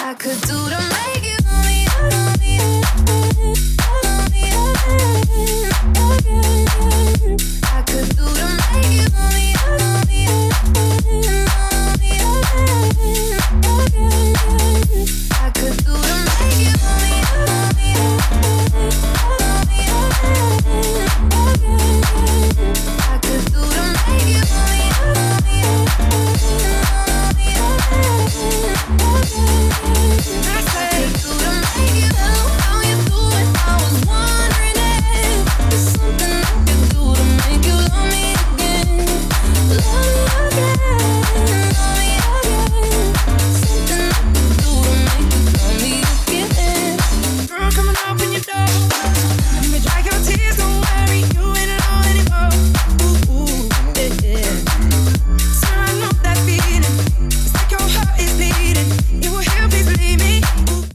I could do to make you love me, love me, love me again. I could do to make you love me, love me, love me again. I could do to make you love me, love me, love me again. I could do to make you love me, love me, love me again. I said do to make you know how you do it. I was wondering if there's something I could do to make you love me again, love me again, love me again. Something I could do to make you love me again. Girl, coming up in your door, you can dry your tears, don't worry, you ain't alone anymore. Ooh, yeah, yeah. Sir, I know that feeling. It's like your heart is bleeding. It will heal, please believe me. Ooh.